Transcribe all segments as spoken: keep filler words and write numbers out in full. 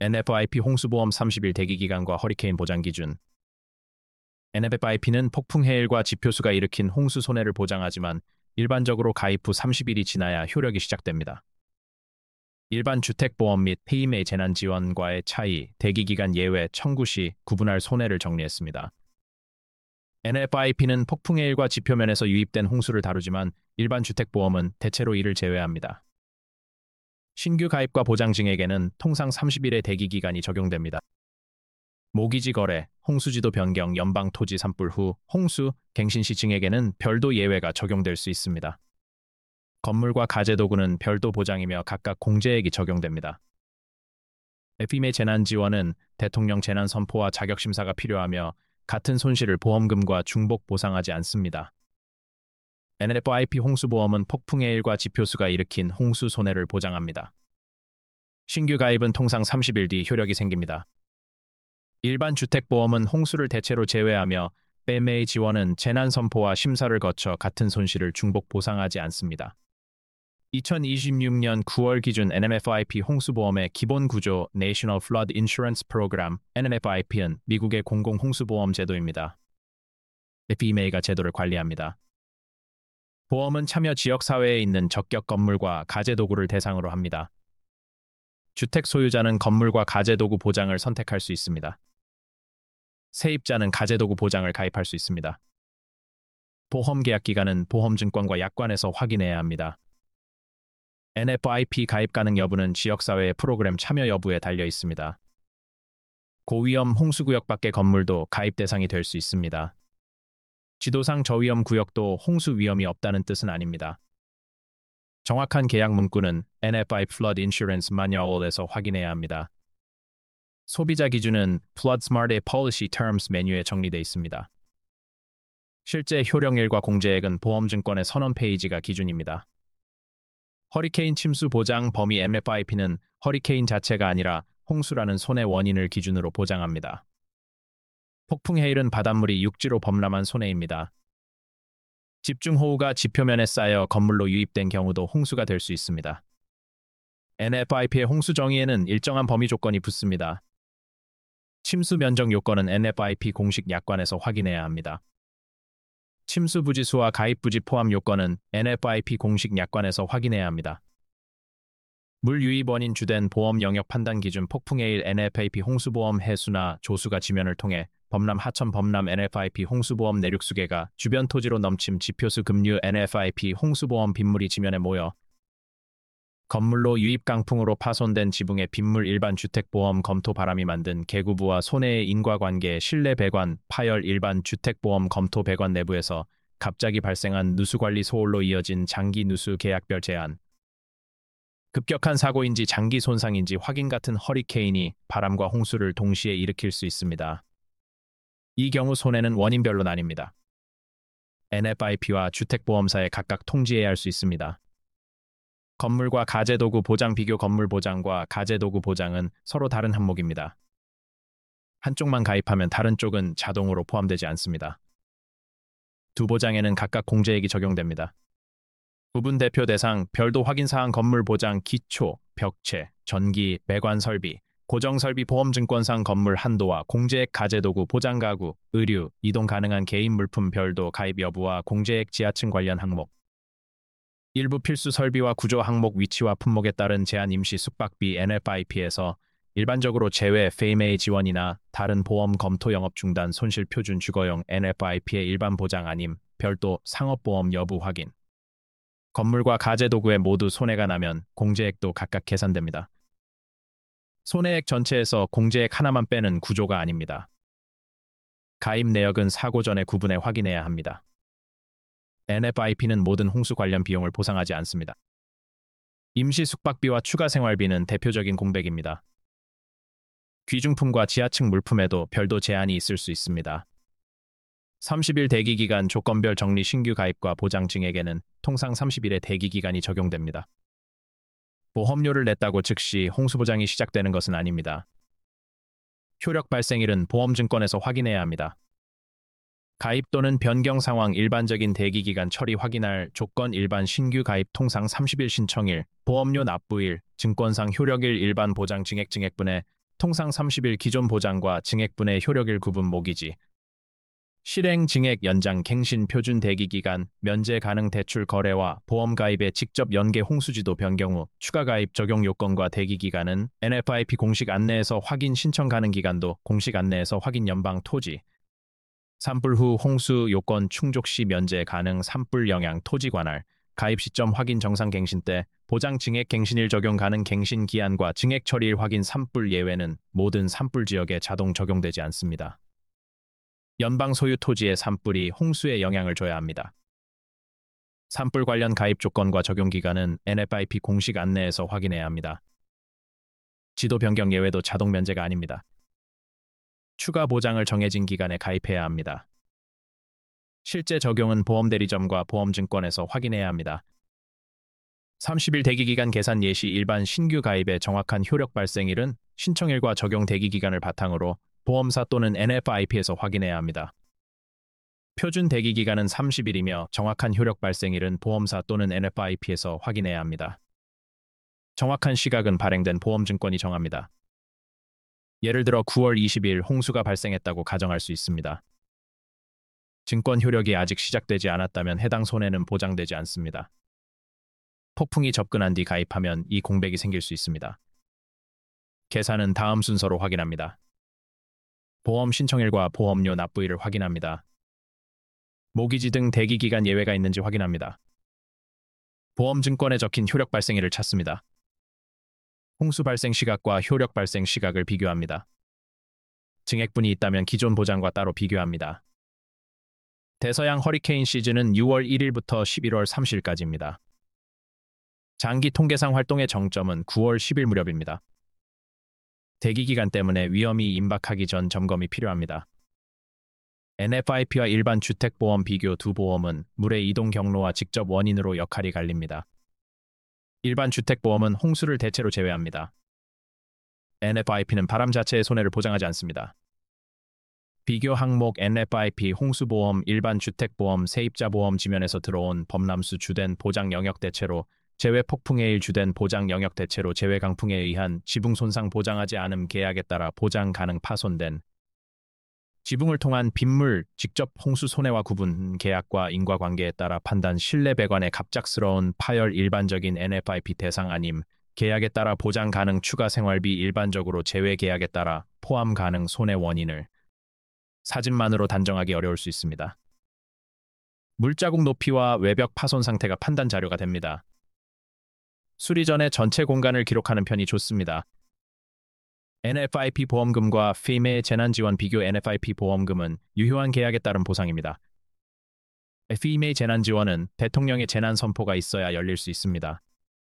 엔에프아이피 홍수보험 삼십 일 대기기간과 허리케인 보장 기준. 엔에프아이피는 폭풍 해일과 지표수가 일으킨 홍수 손해를 보장하지만 일반적으로 가입 후 삼십 일이 지나야 효력이 시작됩니다. 일반 주택보험 및 피엠에이 재난지원과의 차이, 대기기간 예외 청구 시 구분할 손해를 정리했습니다. 엔에프아이피는 폭풍 해일과 지표면에서 유입된 홍수를 다루지만 일반 주택보험은 대체로 이를 제외합니다. 신규 가입과 보장 증액에는 통상 삼십 일의 대기기간이 적용됩니다. 모기지 거래, 홍수지도 변경, 연방 토지 산불 후 홍수, 갱신 시 증액에는 별도 예외가 적용될 수 있습니다. 건물과 가재도구는 별도 보장이며 각각 공제액이 적용됩니다. 에프이엠에이 재난지원은 대통령 재난선포와 자격심사가 필요하며 같은 손실을 보험금과 중복 보상하지 않습니다. 엔에프아이피 홍수보험은 폭풍해일과 지표수가 일으킨 홍수 손해를 보장합니다. 신규 가입은 통상 삼십 일 뒤 효력이 생깁니다. 일반 주택보험은 홍수를 대체로 제외하며 피엠에이 지원은 재난선포와 심사를 거쳐 같은 손실을 중복 보상하지 않습니다. 이천이십육 년 구월 기준 엔에프아이피 홍수보험의 기본 구조 National Flood Insurance Program 엔에프아이피는 미국의 공공 홍수보험 제도입니다. 에프이엠에이가 제도를 관리합니다. 보험은 참여 지역사회에 있는 적격 건물과 가재도구를 대상으로 합니다. 주택 소유자는 건물과 가재도구 보장을 선택할 수 있습니다. 세입자는 가재도구 보장을 가입할 수 있습니다. 보험 계약 기간은 보험증권과 약관에서 확인해야 합니다. 엔에프아이피 가입 가능 여부는 지역사회의 프로그램 참여 여부에 달려 있습니다. 고위험 홍수구역 밖의 건물도 가입 대상이 될 수 있습니다. 지도상 저위험 구역도 홍수 위험이 없다는 뜻은 아닙니다. 정확한 계약 문구는 엔에프아이피 Flood Insurance Manual에서 확인해야 합니다. 소비자 기준은 Flood Smart의 Policy Terms 메뉴에 정리되어 있습니다. 실제 효력일과 공제액은 보험증권의 선언 페이지가 기준입니다. 허리케인 침수 보장 범위 엔에프아이피는 허리케인 자체가 아니라 홍수라는 손해 원인을 기준으로 보장합니다. 폭풍 해일은 바닷물이 육지로 범람한 손해입니다. 집중호우가 지표면에 쌓여 건물로 유입된 경우도 홍수가 될 수 있습니다. 엔에프아이피의 홍수 정의에는 일정한 범위 조건이 붙습니다. 침수 면적 요건은 엔에프아이피 공식 약관에서 확인해야 합니다. 침수 부지수와 가입 부지 포함 요건은 엔에프아이피 공식 약관에서 확인해야 합니다. 물 유입 원인 주된 보험 영역 판단 기준 폭풍해일 엔에프아이피 홍수보험 해수나 조수가 지면을 통해 범람 하천 범람 엔에프아이피 홍수보험 내륙수계가 주변 토지로 넘침 지표수 급류 엔에프아이피 홍수보험 빗물이 지면에 모여 건물로 유입 강풍으로 파손된 지붕의 빗물 일반 주택보험 검토 바람이 만든 계구부와 손해의 인과관계 실내 배관 파열 일반 주택보험 검토 배관 내부에서 갑자기 발생한 누수관리 소홀로 이어진 장기 누수 계약별 제한 급격한 사고인지 장기 손상인지 확인 같은 허리케인이 바람과 홍수를 동시에 일으킬 수 있습니다. 이 경우 손해는 원인별로 나뉩니다. 엔에프아이피와 주택보험사에 각각 통지해야 할 수 있습니다. 건물과 가재도구 보장 비교 건물 보장과 가재도구 보장은 서로 다른 항목입니다. 한쪽만 가입하면 다른 쪽은 자동으로 포함되지 않습니다. 두 보장에는 각각 공제액이 적용됩니다. 부분 대표 대상, 별도 확인사항 건물 보장 기초, 벽체, 전기, 배관 설비, 고정설비 보험증권상 건물 한도와 공제액 가재도구 보장 가구, 의류, 이동 가능한 개인 물품 별도 가입 여부와 공제액 지하층 관련 항목 일부 필수 설비와 구조 항목 위치와 품목에 따른 제한 임시 숙박비 엔에프아이피에서 일반적으로 제외 피엠에이 지원이나 다른 보험 검토 영업 중단 손실 표준 주거용 엔에프아이피의 일반 보장 아님 별도 상업보험 여부 확인 건물과 가재도구에 모두 손해가 나면 공제액도 각각 계산됩니다. 손해액 전체에서 공제액 하나만 빼는 구조가 아닙니다. 가입 내역은 사고 전에 구분해 확인해야 합니다. 엔에프아이피는 모든 홍수 관련 비용을 보상하지 않습니다. 임시 숙박비와 추가 생활비는 대표적인 공백입니다. 귀중품과 지하층 물품에도 별도 제한이 있을 수 있습니다. 삼십 일 대기기간 조건별 정리 신규 가입과 보장 증액에는 통상 삼십 일의 대기기간이 적용됩니다. 보험료를 냈다고 즉시 홍수보장이 시작되는 것은 아닙니다. 효력 발생일은 보험증권에서 확인해야 합니다. 가입 또는 변경 상황 일반적인 대기기간 처리 확인할 조건 일반 신규 가입 통상 삼십 일 신청일, 보험료 납부일, 증권상 효력일 일반 보장 증액 증액분의 통상 삼십 일 기존 보장과 증액분의 효력일 구분 모기지. 실행 증액 연장 갱신 표준 대기 기간 면제 가능 대출 거래와 보험 가입의 직접 연계 홍수지도 변경 후 추가 가입 적용 요건과 대기 기간은 엔에프아이피 공식 안내에서 확인 신청 가능 기간도 공식 안내에서 확인 연방 토지. 산불 후 홍수 요건 충족 시 면제 가능 산불 영향 토지 관할 가입 시점 확인 정상 갱신 때 보장 증액 갱신일 적용 가능 갱신 기한과 증액 처리일 확인 산불 예외는 모든 산불 지역에 자동 적용되지 않습니다. 연방 소유 토지의 산불이 홍수에 영향을 줘야 합니다. 산불 관련 가입 조건과 적용 기간은 엔에프아이피 공식 안내에서 확인해야 합니다. 지도 변경 예외도 자동 면제가 아닙니다. 추가 보장을 정해진 기간에 가입해야 합니다. 실제 적용은 보험대리점과 보험증권에서 확인해야 합니다. 삼십 일 대기기간 계산 예시 일반 신규 가입의 정확한 효력 발생일은 신청일과 적용 대기기간을 바탕으로 보험사 또는 엔에프아이피에서 확인해야 합니다. 표준 대기기간은 삼십 일이며 정확한 효력 발생일은 보험사 또는 엔에프아이피에서 확인해야 합니다. 정확한 시각은 발행된 보험증권이 정합니다. 예를 들어 구월 이십일 홍수가 발생했다고 가정할 수 있습니다. 증권 효력이 아직 시작되지 않았다면 해당 손해는 보장되지 않습니다. 폭풍이 접근한 뒤 가입하면 이 공백이 생길 수 있습니다. 계산은 다음 순서로 확인합니다. 보험 신청일과 보험료 납부일을 확인합니다. 모기지 등 대기기간 예외가 있는지 확인합니다. 보험증권에 적힌 효력 발생일을 찾습니다. 홍수 발생 시각과 효력 발생 시각을 비교합니다. 증액분이 있다면 기존 보장과 따로 비교합니다. 대서양 허리케인 시즌은 유월 일일부터 십일월 삼십일까지입니다. 장기 통계상 활동의 정점은 구월 십일 무렵입니다. 대기기간 때문에 위험이 임박하기 전 점검이 필요합니다. 엔에프아이피와 일반 주택보험 비교 두 보험은 물의 이동 경로와 직접 원인으로 역할이 갈립니다. 일반 주택보험은 홍수를 대체로 제외합니다. 엔에프아이피는 바람 자체의 손해를 보장하지 않습니다. 비교 항목 엔에프아이피 홍수보험 일반 주택보험 세입자보험 지면에서 들어온 범람수 주된 보장 영역 대체로 재외 폭풍에 일 주된 보장 영역 대체로 재외 강풍에 의한 지붕 손상 보장하지 않음 계약에 따라 보장 가능 파손된 지붕을 통한 빗물 직접 홍수 손해와 구분 계약과 인과관계에 따라 판단 실내 배관의 갑작스러운 파열 일반적인 엔에프아이피 대상 아님 계약에 따라 보장 가능 추가 생활비 일반적으로 제외 계약에 따라 포함 가능 손해 원인을 사진만으로 단정하기 어려울 수 있습니다. 물자국 높이와 외벽 파손 상태가 판단 자료가 됩니다. 수리 전에 전체 공간을 기록하는 편이 좋습니다. 엔에프아이피 보험금과 피메 재난지원 비교 엔에프아이피 보험금은 유효한 계약에 따른 보상입니다. 피메 재난지원은 대통령의 재난 선포가 있어야 열릴 수 있습니다.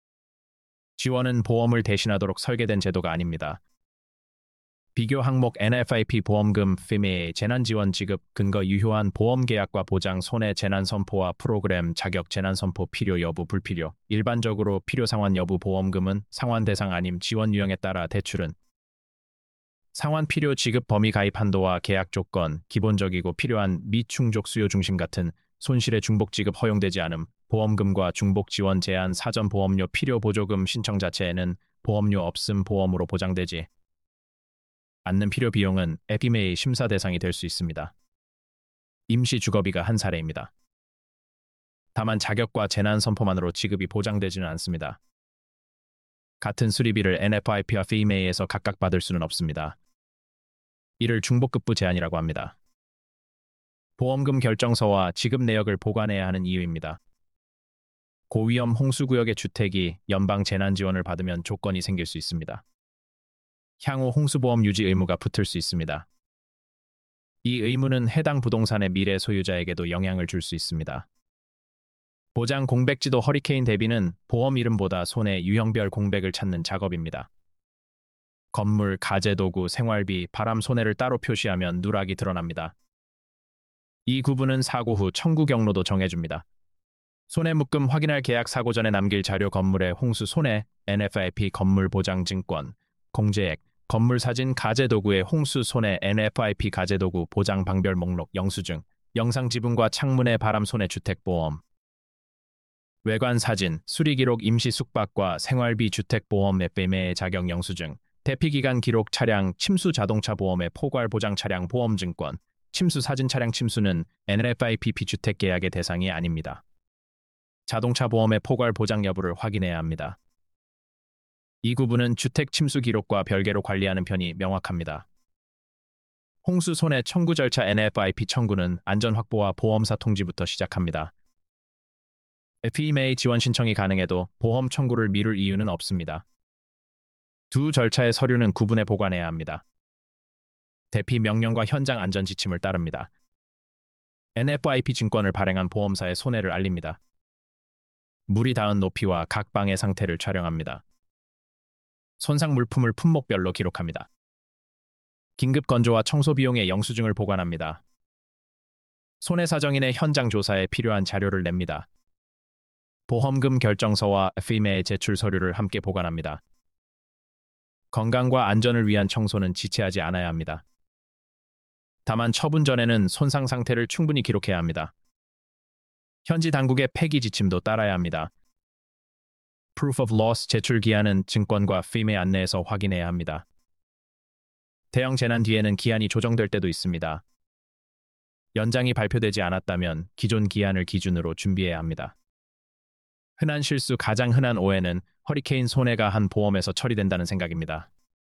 지원은 보험을 대신하도록 설계된 제도가 아닙니다. 비교 항목 엔에프아이피 보험금 피메 재난지원 지급 근거 유효한 보험 계약과 보장 손해 재난 선포와 프로그램 자격 재난 선포 필요 여부 불필요 일반적으로 필요 상환 여부 보험금은 상환 대상 아님 지원 유형에 따라 대출은 상환 필요 지급 범위 가입 한도와 계약 조건 기본적이고 필요한 미충족 수요 중심 같은 손실의 중복 지급 허용되지 않음 보험금과 중복 지원 제한 사전 보험료 필요 보조금 신청 자체에는 보험료 없음 보험으로 보장되지 않는 필요 비용은 에피메이 심사 대상이 될 수 있습니다. 임시 주거비가 한 사례입니다. 다만 자격과 재난 선포만으로 지급이 보장되지는 않습니다. 같은 수리비를 엔에프아이피와 피메이에서 각각 받을 수는 없습니다. 이를 중복급부 제한이라고 합니다. 보험금 결정서와 지급 내역을 보관해야 하는 이유입니다. 고위험 홍수구역의 주택이 연방 재난지원을 받으면 조건이 생길 수 있습니다. 향후 홍수보험 유지 의무가 붙을 수 있습니다. 이 의무는 해당 부동산의 미래 소유자에게도 영향을 줄 수 있습니다. 보장 공백지도 허리케인 대비는 보험 이름보다 손해 유형별 공백을 찾는 작업입니다. 건물, 가재도구, 생활비, 바람 손해를 따로 표시하면 누락이 드러납니다. 이 구분은 사고 후 청구 경로도 정해줍니다. 손해 묶음 확인할 계약 사고 전에 남길 자료 건물의 홍수 손해, 엔에프아이피 건물 보장 증권, 공제액, 건물 사진 가재도구의 홍수 손해 엔에프아이피 가재도구 보장 방별 목록 영수증, 영상 지붕과 창문의 바람 손해 주택보험, 외관 사진, 수리기록 임시 숙박과 생활비 주택보험 에프엠에이 자격 영수증, 대피기간 기록 차량 침수 자동차 보험의 포괄 보장 차량 보험증권, 침수 사진 차량 침수는 엔에프아이피 비주택 계약의 대상이 아닙니다. 자동차 보험의 포괄 보장 여부를 확인해야 합니다. 이 구분은 주택 침수 기록과 별개로 관리하는 편이 명확합니다. 홍수 손해 청구 절차 엔에프아이피 청구는 안전 확보와 보험사 통지부터 시작합니다. 에프이엠에이 지원 신청이 가능해도 보험 청구를 미룰 이유는 없습니다. 두 절차의 서류는 구분해 보관해야 합니다. 대피 명령과 현장 안전 지침을 따릅니다. 엔에프아이피 증권을 발행한 보험사의 손해를 알립니다. 물이 닿은 높이와 각 방의 상태를 촬영합니다. 손상 물품을 품목별로 기록합니다. 긴급 건조와 청소 비용의 영수증을 보관합니다. 손해사정인의 현장 조사에 필요한 자료를 냅니다. 보험금 결정서와 에프이엠에이 제출 서류를 함께 보관합니다. 건강과 안전을 위한 청소는 지체하지 않아야 합니다. 다만 처분 전에는 손상 상태를 충분히 기록해야 합니다. 현지 당국의 폐기 지침도 따라야 합니다. Proof of Loss 제출 기한은 증권과 에프이엠에이 안내에서 확인해야 합니다. 대형 재난 뒤에는 기한이 조정될 때도 있습니다. 연장이 발표되지 않았다면 기존 기한을 기준으로 준비해야 합니다. 흔한 실수 가장 흔한 오해는 허리케인 손해가 한 보험에서 처리된다는 생각입니다.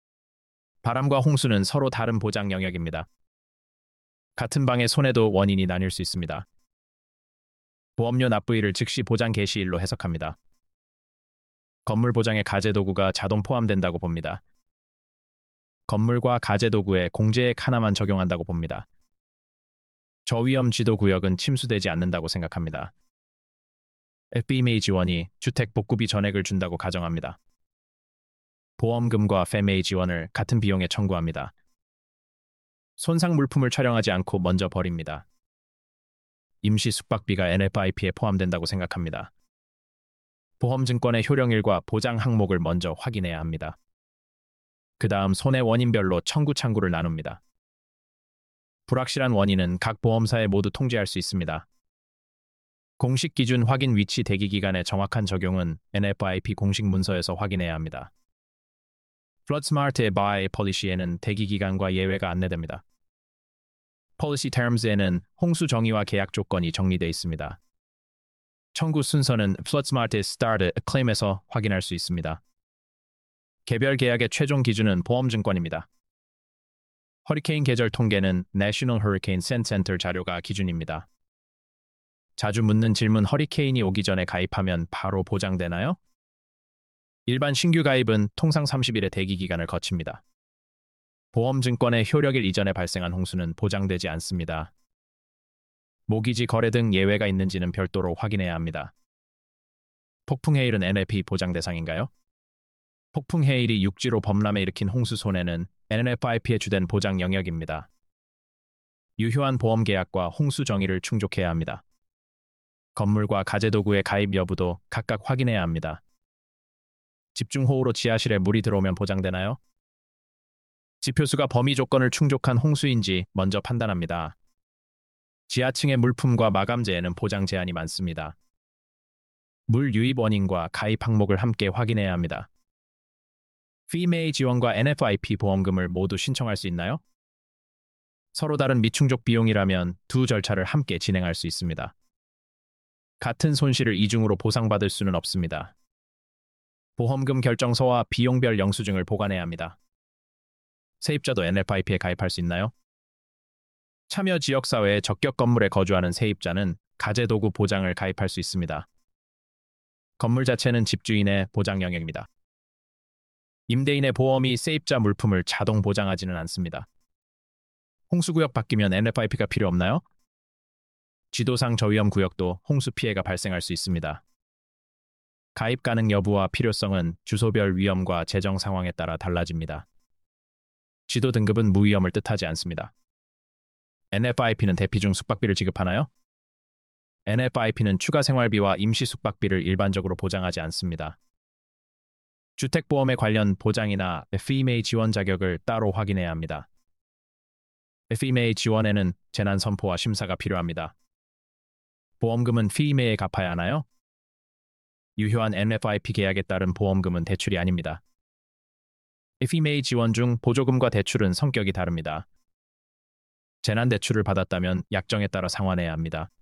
바람과 홍수는 서로 다른 보장 영역입니다. 같은 방의 손해도 원인이 나뉠 수 있습니다. 보험료 납부일을 즉시 보장 개시일로 해석합니다. 건물 보장에 가재도구가 자동 포함된다고 봅니다. 건물과 가재도구에 공제액 하나만 적용한다고 봅니다. 저위험 지도 구역은 침수되지 않는다고 생각합니다. 에프이엠에이 지원이 주택 복구비 전액을 준다고 가정합니다. 보험금과 에프이엠에이 지원을 같은 비용에 청구합니다. 손상 물품을 촬영하지 않고 먼저 버립니다. 임시 숙박비가 엔에프아이피에 포함된다고 생각합니다. 보험증권의 효력일과 보장 항목을 먼저 확인해야 합니다. 그 다음 손해 원인별로 청구 창구를 나눕니다. 불확실한 원인은 각 보험사에 모두 통지할 수 있습니다. 공식 기준 확인 위치 대기 기간의 정확한 적용은 엔에프아이피 공식 문서에서 확인해야 합니다. FloodSmart의 Buy Policy에는 대기 기간과 예외가 안내됩니다. Policy Terms에는 홍수 정의와 계약 조건이 정리되어 있습니다. 청구 순서는 FloodSmart의 Start a Claim에서 확인할 수 있습니다. 개별 계약의 최종 기준은 보험증권입니다. 허리케인 계절 통계는 National Hurricane Center 자료가 기준입니다. 자주 묻는 질문 허리케인이 오기 전에 가입하면 바로 보장되나요? 일반 신규 가입은 통상 삼십 일의 대기 기간을 거칩니다. 보험증권의 효력일 이전에 발생한 홍수는 보장되지 않습니다. 모기지 거래 등 예외가 있는지는 별도로 확인해야 합니다. 폭풍 해일은 엔에프아이피 보장 대상인가요? 폭풍 해일이 육지로 범람에 일으킨 홍수 손해는 엔에프아이피의 주된 보장 영역입니다. 유효한 보험 계약과 홍수 정의를 충족해야 합니다. 건물과 가재도구의 가입 여부도 각각 확인해야 합니다. 집중호우로 지하실에 물이 들어오면 보장되나요? 지표수가 범위 조건을 충족한 홍수인지 먼저 판단합니다. 지하층의 물품과 마감재에는 보장 제한이 많습니다. 물 유입 원인과 가입 항목을 함께 확인해야 합니다. 에프이엠에이 지원과 엔에프아이피 보험금을 모두 신청할 수 있나요? 서로 다른 미충족 비용이라면 두 절차를 함께 진행할 수 있습니다. 같은 손실을 이중으로 보상받을 수는 없습니다. 보험금 결정서와 비용별 영수증을 보관해야 합니다. 세입자도 엔에프아이피에 가입할 수 있나요? 참여 지역사회의 적격 건물에 거주하는 세입자는 가재도구 보장을 가입할 수 있습니다. 건물 자체는 집주인의 보장 영역입니다. 임대인의 보험이 세입자 물품을 자동 보장하지는 않습니다. 홍수구역 바뀌면 엔에프아이피가 필요 없나요? 지도상 저위험 구역도 홍수 피해가 발생할 수 있습니다. 가입 가능 여부와 필요성은 주소별 위험과 재정 상황에 따라 달라집니다. 지도 등급은 무위험을 뜻하지 않습니다. 엔에프아이피는 대피 중 숙박비를 지급하나요? 엔에프아이피는 추가 생활비와 임시 숙박비를 일반적으로 보장하지 않습니다. 주택보험에 관련 보장이나 에프이엠에이 지원 자격을 따로 확인해야 합니다. 에프이엠에이 지원에는 재난 선포와 심사가 필요합니다. 보험금은 에프이엠에이에 갚아야 하나요? 유효한 엔에프아이피 계약에 따른 보험금은 대출이 아닙니다. 에프이엠에이 지원 중 보조금과 대출은 성격이 다릅니다. 재난대출을 받았다면 약정에 따라 상환해야 합니다.